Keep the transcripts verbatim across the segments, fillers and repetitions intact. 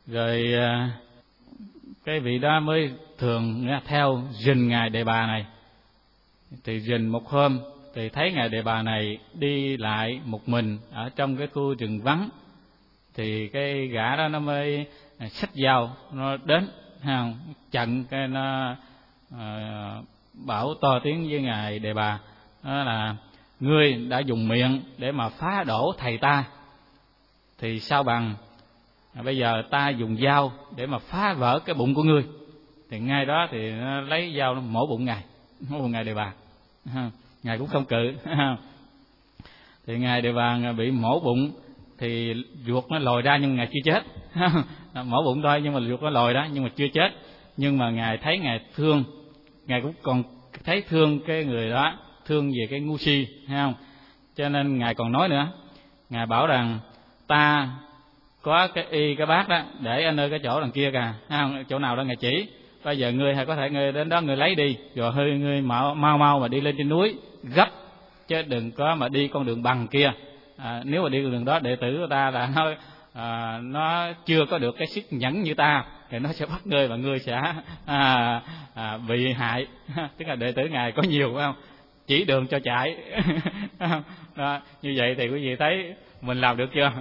Rồi cái vị đó mới thường theo rình ngài Đề Bà này. Thì rình một hôm thì thấy ngài Đề Bà này đi lại một mình ở trong cái khu rừng vắng, thì cái gã đó nó mới xách dao nó đến, không chặn cái nó à, bảo to tiếng với ngài Đề Bà đó là: ngươi đã dùng miệng để mà phá đổ thầy ta, thì sao bằng à, bây giờ ta dùng dao để mà phá vỡ cái bụng của ngươi. Thì ngay đó thì nó lấy dao nó mổ bụng ngài, mổ bụng ngài Đề Bà. Ngài cũng không cự. Thì ngài Đề Bà bị mổ bụng thì ruột nó lồi ra, nhưng ngài chưa chết. Mổ bụng thôi nhưng mà ruột nó lồi đó, nhưng mà chưa chết. Nhưng mà ngài thấy ngài thương, ngài cũng còn thấy thương cái người đó, thương về cái ngu si, thấy không? Cho nên ngài còn nói nữa, ngài bảo rằng: ta có cái y cái bát đó để ở nơi cái chỗ đằng kia kìa, thấy không? Chỗ nào đó ngài chỉ, bây giờ ngươi hay có thể ngươi đến đó ngươi lấy đi, rồi hơi ngươi mau mau mau mà đi lên trên núi gấp, chứ đừng có mà đi con đường bằng kia. À, nếu mà đi con đường đó, đệ tử của ta là nó à, nó chưa có được cái sức nhẫn như ta, thì nó sẽ bắt ngươi và ngươi sẽ à, à, bị hại. Tức là đệ tử ngài có nhiều, phải không? Chỉ đường cho chạy. Đó, như vậy thì quý vị thấy mình làm được chưa?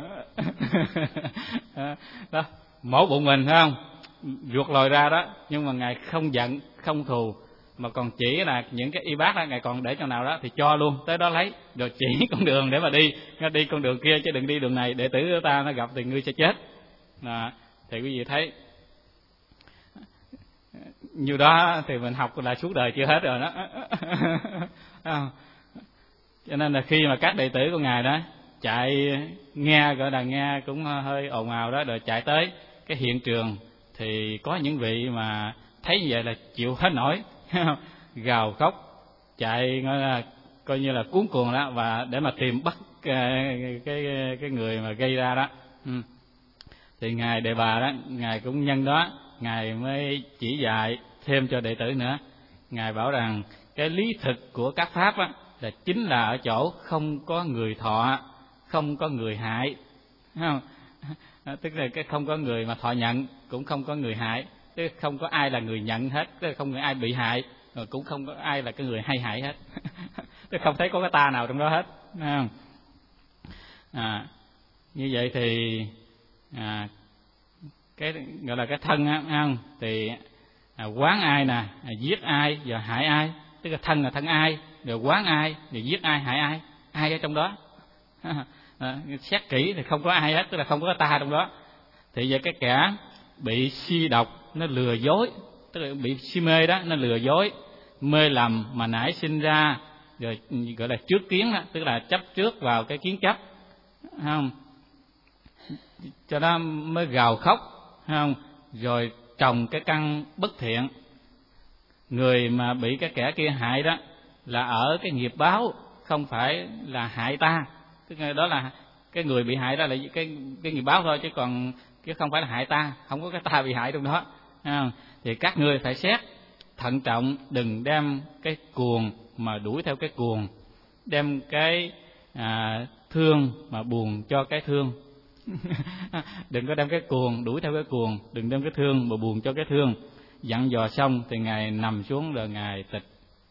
Đó, mổ bụng mình, phải không? Ruột lồi ra đó, nhưng mà ngài không giận không thù, mà còn chỉ là những cái y bát đó ngài còn để chỗ nào đó thì cho luôn, tới đó lấy, rồi chỉ con đường để mà đi, nó đi con đường kia chứ đừng đi đường này, đệ tử của ta nó gặp thì ngươi sẽ chết. Đó, thì quý vị thấy như đó thì mình học là suốt đời chưa hết rồi đó. Cho nên là khi mà các đệ tử của ngài đó chạy nghe, gọi là nghe cũng hơi ồn ào đó, rồi chạy tới cái hiện trường, thì có những vị mà thấy như vậy là chịu hết nổi, gào khóc chạy, gọi là coi như là cuống cuồng đó, và để mà tìm bắt cái cái cái người mà gây ra đó. Ừ. Thì ngài Đề Bà đó, ngài cũng nhân đó, ngài mới chỉ dạy thêm cho đệ tử nữa. Ngài bảo rằng cái lý thực của các pháp á là chính là ở chỗ không có người thọ, không có người hại, không? Tức là cái không có người mà thọ nhận, cũng không có người hại, tức không có ai là người nhận hết, tức là không có ai bị hại, rồi cũng không có ai là cái người hay hại hết. Tức không thấy có cái ta nào trong đó hết, không? À, như vậy thì à, cái gọi là cái thân á, không? Thì à, quán ai nè, à, giết ai và hại ai, tức là thân là thân ai, rồi quán ai, rồi giết ai, hại ai, ai ở trong đó. À, xét kỹ thì không có ai hết, tức là không có ta trong đó. Thì về cái kẻ bị si độc nó lừa dối, tức là bị si mê đó, nó lừa dối, mê lầm mà nảy sinh ra, rồi gọi là trước kiến đó, tức là chấp trước vào cái kiến chấp, không? Cho đó mới gào khóc, không? Rồi trồng cái căn bất thiện. Người mà bị cái kẻ kia hại đó là ở cái nghiệp báo, không phải là hại ta. Tức là đó là cái người bị hại đó là cái cái nghiệp báo thôi, chứ còn chứ không phải là hại ta, không có cái ta bị hại trong đó. À, thì các ngươi phải xét thận trọng, đừng đem cái cuồng mà đuổi theo cái cuồng, đem cái à, thương mà buồn cho cái thương. Đừng có đem cái cuồng đuổi theo cái cuồng, đừng đem cái thương mà buồn cho cái thương. Dặn dò xong thì ngài nằm xuống rồi ngài tịch.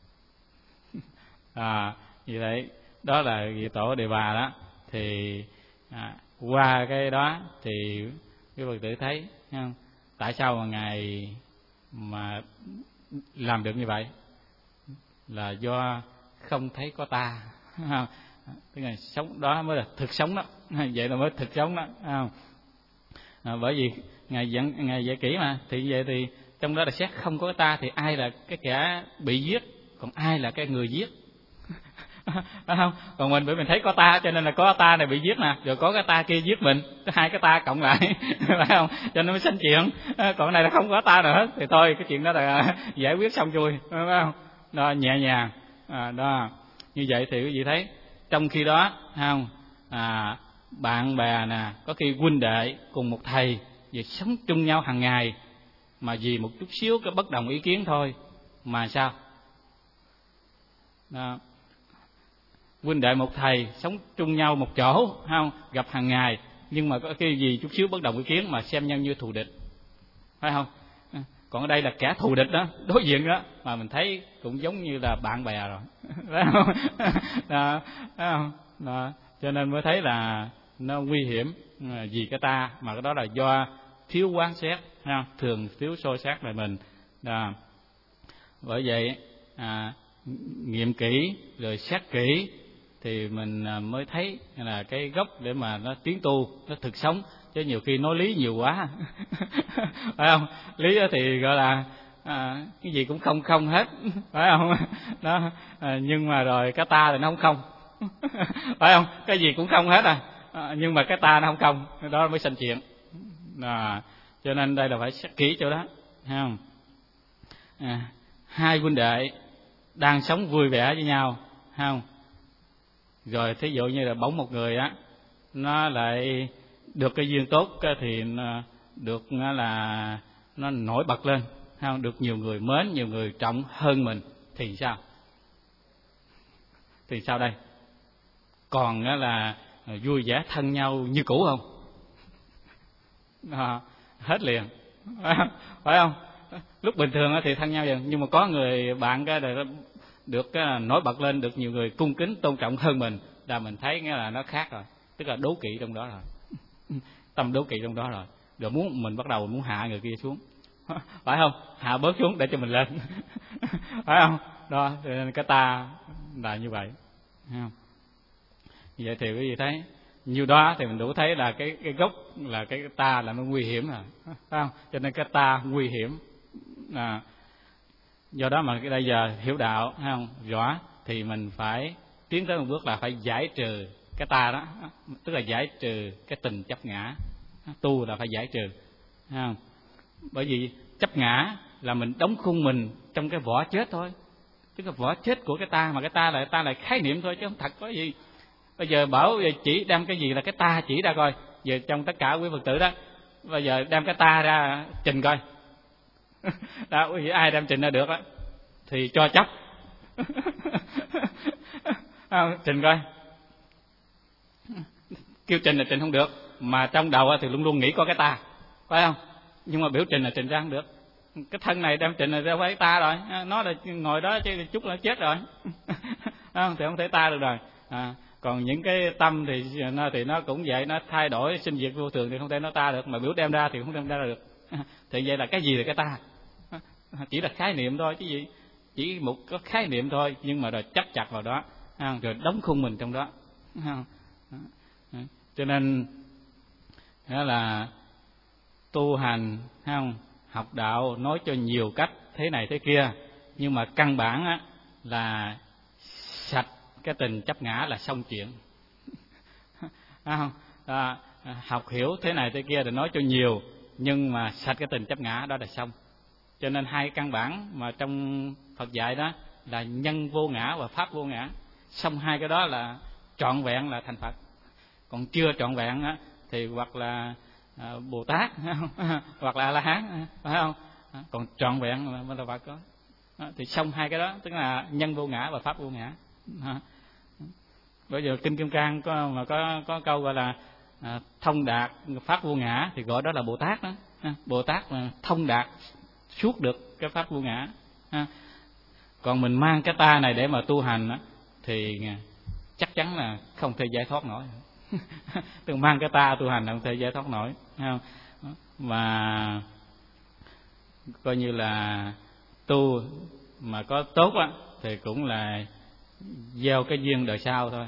À, như vậy đó là vị tổ Đề Bà đó. Thì à, qua cái đó thì cái Phật tử thấy không? Tại sao mà ngài mà làm được như vậy? Là do không thấy có ta, không? Tức là sống đó mới là thực sống đó, vậy là mới thực sống đó, không? À, bởi vì ngài dẫn ngài dạy kỹ mà, thì vậy thì trong đó là xét không có ta, thì ai là cái kẻ bị giết, còn ai là cái người giết. Không? Còn mình bởi mình thấy có ta cho nên là có ta này bị giết nè, rồi có cái ta kia giết mình, hai cái ta cộng lại, phải không? Cho nên mới sanh chuyện. Còn cái này là không có ta nào hết, thì thôi cái chuyện đó là giải quyết xong xuôi, phải không? Đó, nhẹ nhàng. À, đó như vậy thì quý vị thấy, trong khi đó không à, bạn bè nè, có khi huynh đệ cùng một thầy về sống chung nhau hàng ngày, mà vì một chút xíu cái bất đồng ý kiến thôi mà sao đó, huynh đệ một thầy sống chung nhau một chỗ, không gặp hàng ngày, nhưng mà có cái gì chút xíu bất đồng ý kiến mà xem nhau như thù địch, phải không? Còn ở đây là kẻ thù địch đó, đối diện đó mà mình thấy cũng giống như là bạn bè rồi, phải không? Đó, phải không? Đó, cho nên mới thấy là nó nguy hiểm vì cái ta, mà cái đó là do thiếu quán xét, thường thiếu soi xét lại mình. Đó. Bởi vậy à, nghiệm kỹ rồi xét kỹ thì mình mới thấy là cái gốc để mà nó tiến tu, nó thực sống. Chứ nhiều khi nói lý nhiều quá phải không? Lý thì gọi là à, cái gì cũng không không hết, phải không? Đó, à, nhưng mà rồi cái ta thì nó không không phải không? Cái gì cũng không hết à, à nhưng mà cái ta nó không không, đó mới sanh chuyện. À, cho nên đây là phải xét kỹ chỗ đó, thấy không? À, hai huynh đệ đang sống vui vẻ với nhau, thấy không? Rồi thí dụ như là bỗng một người á, nó lại được cái duyên tốt thì nó được là nó nổi bật lên, không? Được nhiều người mến, nhiều người trọng hơn mình thì sao? Thì sao đây? Còn là vui vẻ thân nhau như cũ không? À, hết liền, phải không? Lúc bình thường thì thân nhau dần, nhưng mà có người bạn cái được cái nổi bật lên, được nhiều người cung kính tôn trọng hơn mình, là mình thấy nghĩa là nó khác rồi, tức là đố kỵ trong đó rồi, tâm đố kỵ trong đó rồi, rồi muốn mình bắt đầu muốn hạ người kia xuống, phải không? Hạ bớt xuống để cho mình lên phải không? Đó, nên cái ta là như vậy, thấy không? Vậy thì quý vị thấy nhiều đó thì mình đủ thấy là cái cái gốc là cái ta là nó nguy hiểm rồi, phải không? Cho nên cái ta nguy hiểm. À, do đó mà bây giờ hiểu đạo, thấy không, rõ thì mình phải tiến tới một bước là phải giải trừ cái ta đó, tức là giải trừ cái tình chấp ngã. Tu là phải giải trừ, thấy không? Bởi vì chấp ngã là mình đóng khung mình trong cái vỏ chết thôi, tức là vỏ chết của cái ta, mà cái ta là ta là khái niệm thôi chứ không thật có gì. Bây giờ bảo chỉ đem cái gì là cái ta chỉ ra coi, giờ trong tất cả quý Phật tử đó, bây giờ đem cái ta ra trình coi đó, quý vị ai đem trình ra được đó thì cho chấp không, trình coi, kêu trình là trình không được, mà trong đầu thì luôn luôn nghĩ có cái ta, phải không? Nhưng mà biểu trình là trình ra không được. Cái thân này đem trình là ra phải ta rồi, nó là ngồi đó chứ chút là chết rồi không, thì không thể ta được rồi. À, còn những cái tâm thì nó thì nó cũng vậy, nó thay đổi sinh diệt vô thường thì không thể nó ta được, mà biểu đem ra thì không đem ra được. Thì vậy là cái gì là cái ta? Chỉ là khái niệm thôi chứ gì, chỉ một cái khái niệm thôi, nhưng mà rồi chấp chặt vào đó, rồi đóng khung mình trong đó. Cho nên đó là tu hành, không, học đạo nói cho nhiều cách thế này thế kia, nhưng mà căn bản á, là sạch cái tình chấp ngã là xong chuyện. Không? À, học hiểu thế này thế kia thì nói cho nhiều, nhưng mà sạch cái tình chấp ngã đó là xong. Cho nên hai căn bản mà trong Phật dạy đó là nhân vô ngã và pháp vô ngã. Xong hai cái đó là trọn vẹn là thành Phật. Còn chưa trọn vẹn á, thì hoặc là à, Bồ Tát hoặc là A La Hán, phải không? Còn trọn vẹn mới là Phật có. Thì xong hai cái đó, tức là nhân vô ngã và pháp vô ngã. Bây giờ Kinh Kim Cang có mà có có câu gọi là à, thông đạt pháp vô ngã thì gọi đó là Bồ Tát đó. Bồ Tát mà thông đạt suốt được cái pháp vô ngã. Còn mình mang cái ta này để mà tu hành đó, thì chắc chắn là không thể giải thoát nổi. Tức mang cái ta tu hành là không thể giải thoát nổi, không? Mà coi như là tu mà có tốt á thì cũng là gieo cái duyên đời sau thôi.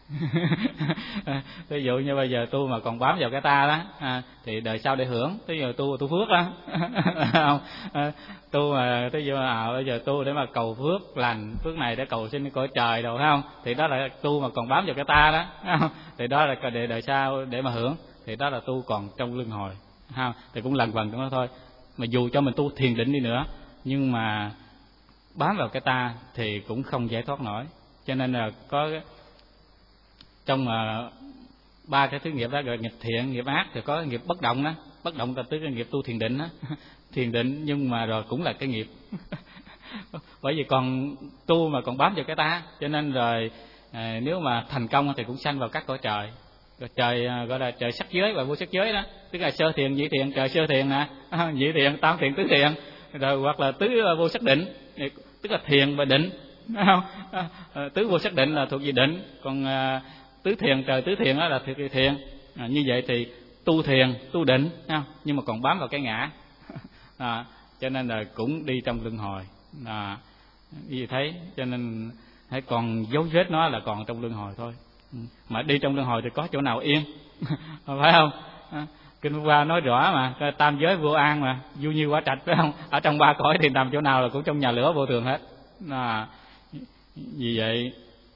Ví dụ như bây giờ tu mà còn bám vào cái ta đó à, thì đời sau để hưởng. Ví dụ tu tu phước đó không à, tu mà ví dụ à, bây giờ tu để mà cầu phước lành, phước này để cầu xin cõi trời đâu, không? Thì đó là tu mà còn bám vào cái ta đó, không? Thì đó là để đời sau để mà hưởng, thì đó là tu còn trong luân hồi, không? Thì cũng lần vần trong đó thôi. Mà dù cho mình tu thiền định đi nữa, nhưng mà bám vào cái ta thì cũng không giải thoát nổi. Cho nên là có trong mà ba cái thứ nghiệp đó gọi nghiệp thiện, nghiệp ác, thì có nghiệp bất động đó. Bất động là tức cái nghiệp tu thiền định đó. Thiền định nhưng mà rồi cũng là cái nghiệp. Bởi vì còn tu mà còn bám vào cái ta, cho nên rồi à, nếu mà thành công thì cũng sanh vào các cõi trời, rồi trời gọi là trời sắc giới và vô sắc giới đó, tức là sơ thiền, nhị thiền, trời sơ thiền nè, nhị thiền, tam thiền, tứ thiền, rồi hoặc là tứ vô sắc định, tức là thiền và định, đúng không? Tứ vô sắc định là thuộc về định, còn tứ thiền, trời tứ thiền đó là thuộc về thiền. À, như vậy thì tu thiền, tu định, không? Nhưng mà còn bám vào cái ngã, à, cho nên là cũng đi trong luân hồi. À, như thấy, cho nên hãy còn dấu vết nó là còn trong luân hồi thôi. Mà đi trong luân hồi thì có chỗ nào yên, phải không? À, Kinh Pháp Hoa nói rõ mà, tam giới vô an mà, du như quả trạch, phải không? Ở trong ba cõi thì nằm chỗ nào là cũng trong nhà lửa vô thường hết. À, vì vậy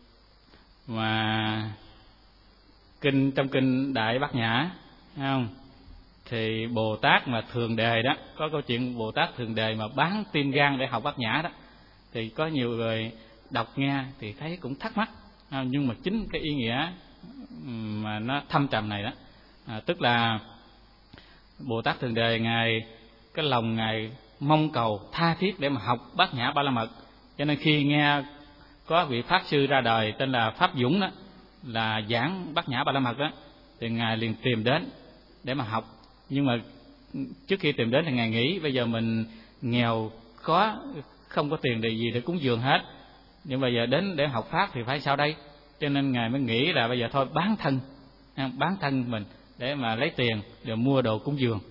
mà kinh trong kinh Đại Bát Nhã, thấy không? Thì Bồ Tát mà Thường Đề đó, có câu chuyện Bồ Tát Thường Đề mà bán tim gan để học Bát Nhã đó, thì có nhiều người đọc nghe thì thấy cũng thắc mắc, nhưng mà chính cái ý nghĩa mà nó thâm trầm này đó, à, tức là Bồ Tát Thường Đề ngài cái lòng ngài mong cầu tha thiết để mà học Bát Nhã Ba La Mật, cho nên khi nghe có vị pháp sư ra đời tên là Pháp Dũng đó, là giảng Bát Nhã Ba La Mật đó, thì ngài liền tìm đến để mà học. Nhưng mà trước khi tìm đến thì ngài nghĩ bây giờ mình nghèo khó, không có tiền để gì để cúng dường hết, nhưng bây giờ đến để học pháp thì phải sao đây? Cho nên ngài mới nghĩ là bây giờ thôi bán thân, bán thân mình để mà lấy tiền rồi mua đồ cúng dường.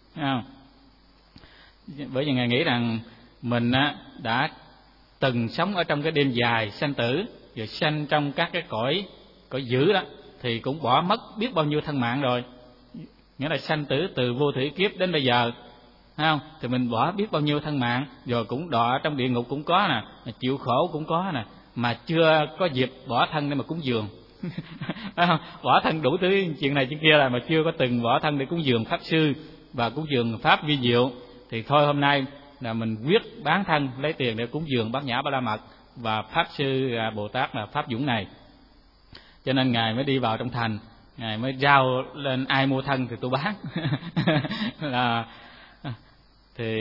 Bởi vì ngài nghĩ rằng mình đã từng sống ở trong cái đêm dài sanh tử, rồi sanh trong các cái cõi cõi dữ đó, thì cũng bỏ mất biết bao nhiêu thân mạng rồi. Nghĩa là sanh tử từ vô thủy kiếp đến bây giờ, thấy không? Thì mình bỏ biết bao nhiêu thân mạng, rồi cũng đọa trong địa ngục cũng có nè, chịu khổ cũng có nè, mà chưa có dịp bỏ thân để mà cúng dường. Bỏ thân đủ thứ chuyện này chuyện kia là mà chưa có từng bỏ thân để cúng dường pháp sư và cúng dường pháp vi diệu. Thì thôi hôm nay là mình quyết bán thân lấy tiền để cúng dường Bát Nhã Ba La Mật và pháp sư Bồ Tát là Pháp Dũng này. Cho nên ngài mới đi vào trong thành, ngài mới giao lên ai mua thân thì tôi bán. là thì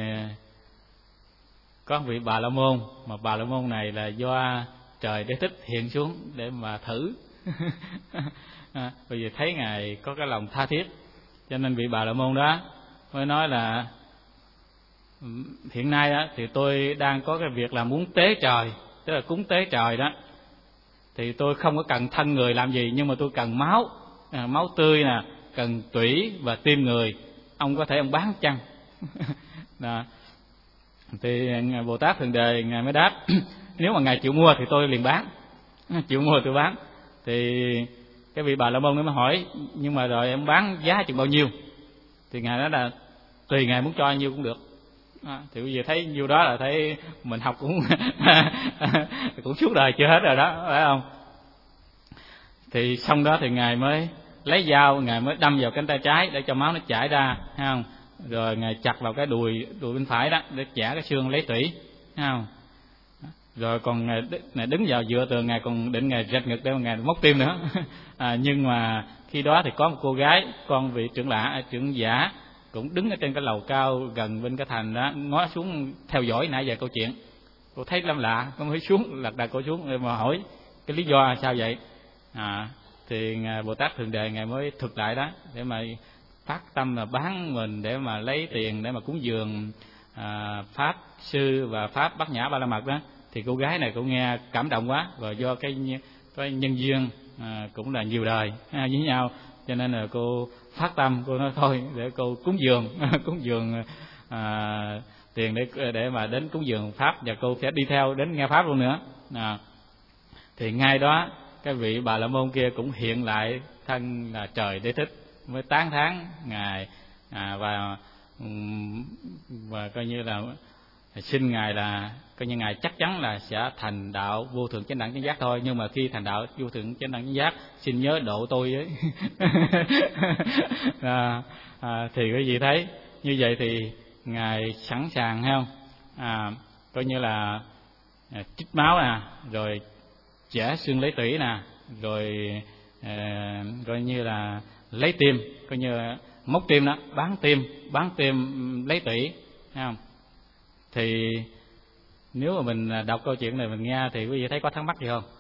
có vị Bà La Môn, mà Bà La Môn này là do trời Đế Thích hiện xuống để mà thử. à, Bởi vì thấy ngài có cái lòng tha thiết, cho nên vị Bà La Môn đó mới nói là hiện nay đó, thì tôi đang có cái việc là muốn tế trời, tức là cúng tế trời đó, thì tôi không có cần thân người làm gì, nhưng mà tôi cần máu, à, máu tươi nè, cần tủy và tim người. Ông có thể ông bán chăng? Đó. Thì Bồ Tát Thường Đề ngài mới đáp nếu mà ngài chịu mua thì tôi liền bán, chịu mua tôi bán. Thì cái vị Bà La Môn mới hỏi nhưng mà rồi em bán giá chừng bao nhiêu? Thì ngài nói là tùy ngài muốn cho nhiêu cũng được. À, thì bây giờ thấy nhiêu đó là thấy mình học cũng cũng suốt đời chưa hết rồi đó, phải không? Thì xong đó thì ngài mới lấy dao, ngài mới đâm vào cánh tay trái để cho máu nó chảy ra, thấy không? Rồi ngài chặt vào cái đùi đùi bên phải đó để chẻ cái xương lấy tủy, thấy không? Rồi còn ngài đứng vào dựa tường, ngài còn định ngài rạch ngực để mà ngài móc tim nữa. À, nhưng mà khi đó thì có một cô gái, con vị trưởng lạ trưởng giả cũng đứng ở trên cái lầu cao gần bên cái thành đó, ngó xuống theo dõi nãy giờ câu chuyện. Cô thấy lắm lạ, cô mới xuống lật đật cô xuống mà hỏi cái lý do sao vậy. À, thì ngài Bồ Tát Thường Đề ngài mới thực lại đó để mà phát tâm là bán mình để mà lấy tiền để mà cúng dường à, pháp sư và pháp Bát Nhã Ba La Mật đó. Thì cô gái này cô nghe cảm động quá, và do cái cái nhân duyên à, cũng là nhiều đời à, với nhau, cho nên là cô phát tâm, cô nói thôi để cô cúng dường cúng dường à, tiền để để mà đến cúng dường pháp, và cô sẽ đi theo đến nghe pháp luôn nữa. À, thì ngay đó cái vị Bà La Môn kia cũng hiện lại thân là trời Đế Thích, mới tán thán ngài à, và và coi như là xin ngài là coi như ngài chắc chắn là sẽ thành đạo vô thượng chánh đẳng chánh giác thôi, nhưng mà khi thành đạo vô thượng chánh đẳng chánh giác xin nhớ độ tôi với. à, à, thì quý vị thấy như vậy thì ngài sẵn sàng, hay không? À, coi như là à, trích máu nè, rồi chẻ xương lấy tủy nè, rồi à, coi như là lấy tim, coi như là móc tim đó, bán tim, bán tim lấy tủy, thấy không? Thì nếu mà mình đọc câu chuyện này mình nghe thì quý vị thấy có thắc mắc gì không?